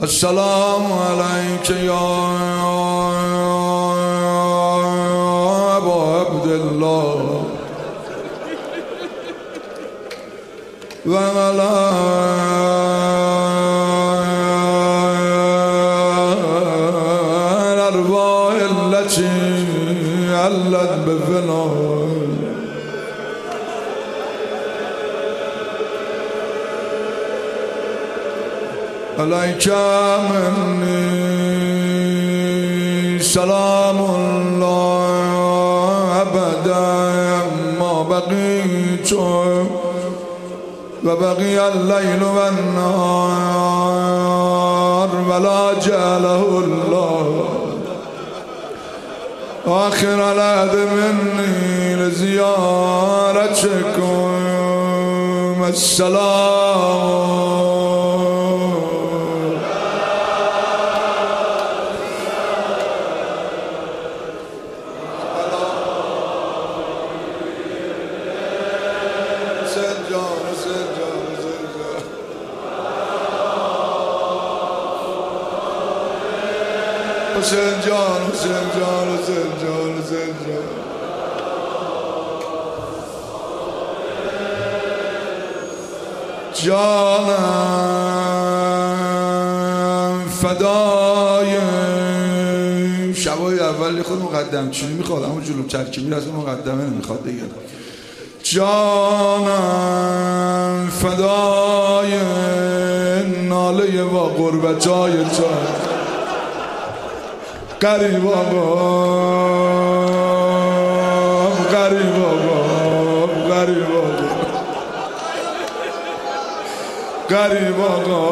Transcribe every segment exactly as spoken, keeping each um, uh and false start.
السلام علیک یا ابا عبدالله و علی الارواح التي علت بفناء علیک منی سلام الله ابدا ما بقیت و بقی اللیل و النهار ولا جعله الله آخر العهد منی لزیارتکم. السلام حسین جان حسین جان حسین جان حسین جان جانم فدای شبای اولی خود مقدم چینی میخواد اما جلو ترکیبی از مقدمه نمیخواد دیگه. جانم فدای ناله و غربتای جان غریب آقا غریب آقا غریب آقا غریب آقا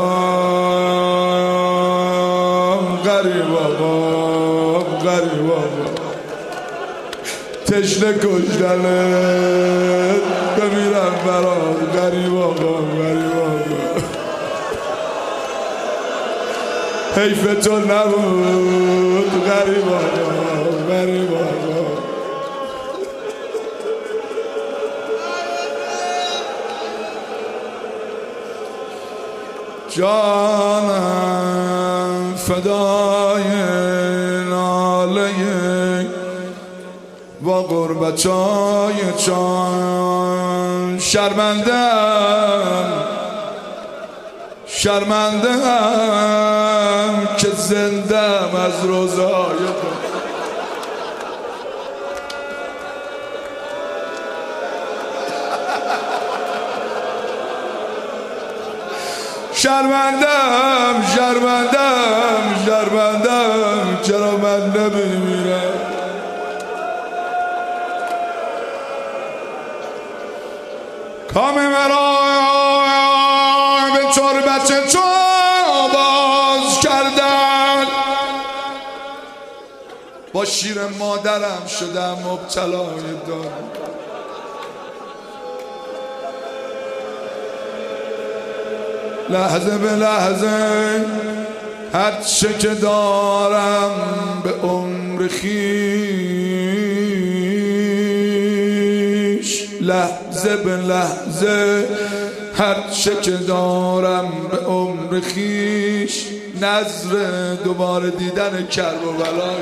غریب آقا غریب آقا تشنه کشتنت بمیرم برات غریب آقا غریب آقا حیف تو نبود غریب آقا غریب آقا جانم فدای ناله و غربتای جان شرمنده‌ام شرمنده‌ام که زنده‌ام از روزای تو شرمنده‌ام شرمنده‌ام شرمنده‌ام چرا من نمیمیرم کام مرا به تربت تو باز کردن با شیر مادرم شدم مبتلای دار لحظه به لحظه هر چه که دارم به عمر خویش لحظه به لحظه هر چه که دارم به عمر خویش نظر دوباره دیدن کرب و بلای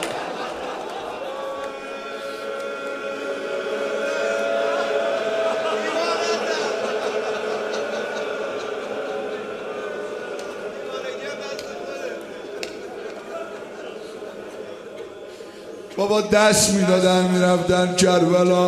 بابا دست میدادن میرفتن کربلا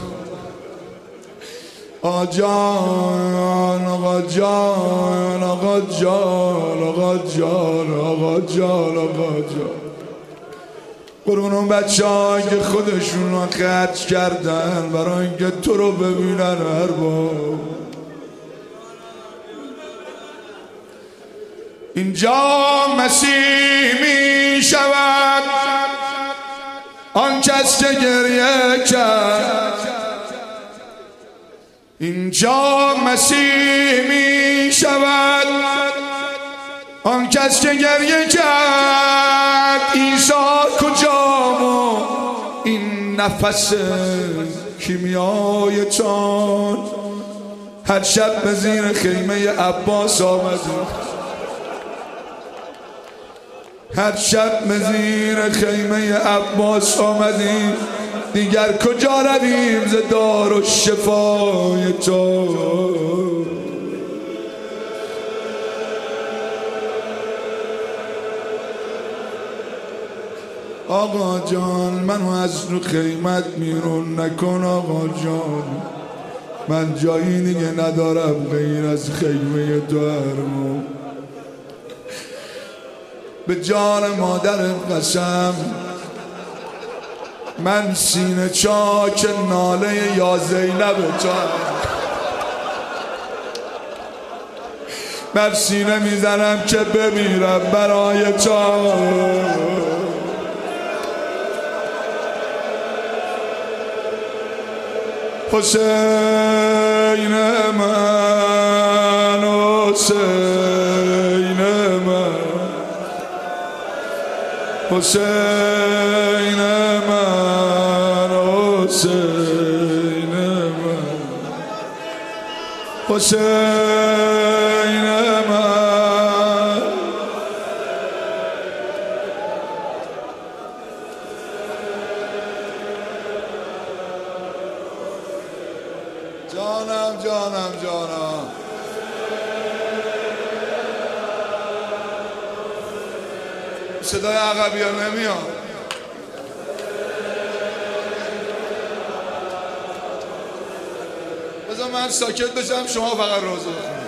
آقا جان آقا جان آقا جان آقا جان آقا جان آقا جان قربون اون بچه ها که خودشون رو خرج کردن برای اینکه تو رو ببینن هر بار اینجا مسیح می شود آن کس که گریه کرد اینجا مسیح می شود آن کس که گریه کرد عیسی کجام و این نفس کیمیای چان هر شب به زیر خیمه عباس آمدیم هر شب مزیر خیمه عباس آمدیم، دیگر کجا رویم ز دار و شفای تو. آقا جان منو از رو خیمت بیرون نکن آقا جان، من جایی دیگه ندارم غیر از خیمه تو هرمو. به جان مادرم قسم من سینه چاک ناله یا زینب تو بر سینه میزنم که بمیرم برای تو. حسین من حسین من حسین من حسین من حسین من جانم جانم جانم صدای عقبی ها نمیاد. بذار من ساکت بشم شما فقط روزه بخونید.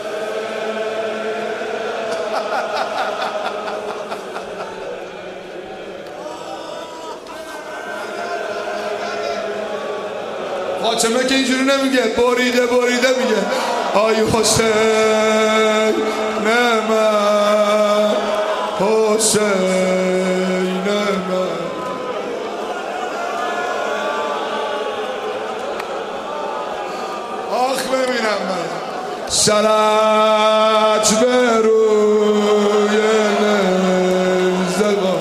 فاطمه که اینجوری نمیگه، بریده بریده میگه آی حسین من حسین من. آخ ببینم من سرت به روی نزدگان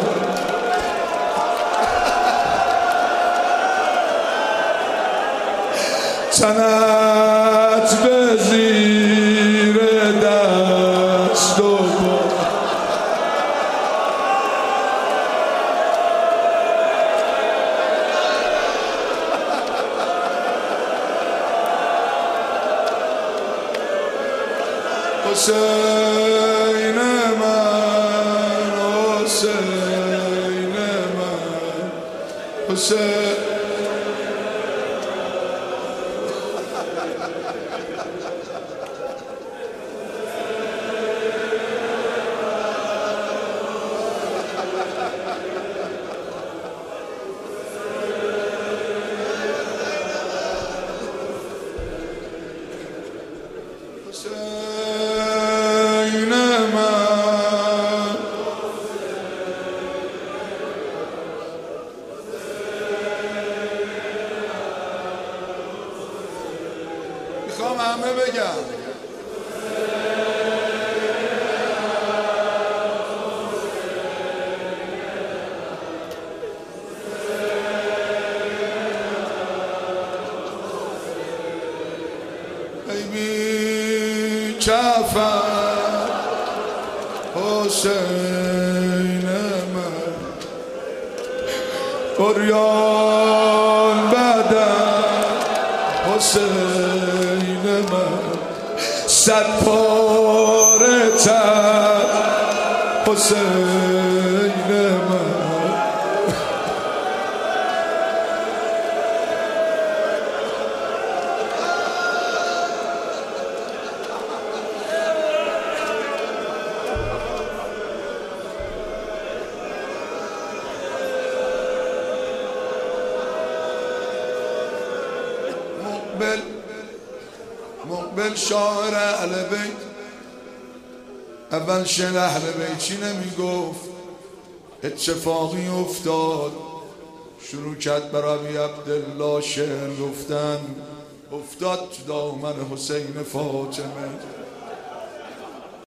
تنت به زیر دست و پا حسین من حسین من حسین میخوام همه بگم ای بی کفن حسین من عریان بدن حسین من صد پاره تن حسین من مقبل مقبل شاعر اهل بیت اول شعر اهل بیت چی نمیگفت، اتفاقی افتاد شروع کرد برای عبدالله شعر گفتن، افتاد تو دامن حسین فاطمه